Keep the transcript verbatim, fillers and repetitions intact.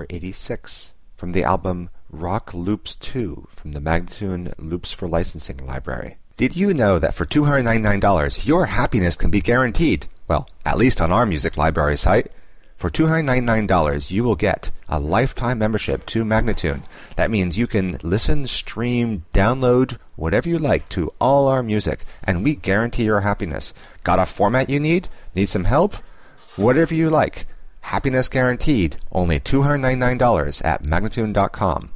number eighty-six, from the album Rock Loops two from the Magnatune Loops for Licensing library. Did you know that for two hundred ninety-nine dollars your happiness can be guaranteed? Well, at least on our music library site. For two hundred ninety-nine dollars you will get a lifetime membership to Magnatune. That means you can listen, stream, download, whatever you like to all our music, and we guarantee your happiness. Got a format you need? Need some help? Whatever you like. Happiness guaranteed. Only two hundred ninety-nine dollars at Magnatune dot com.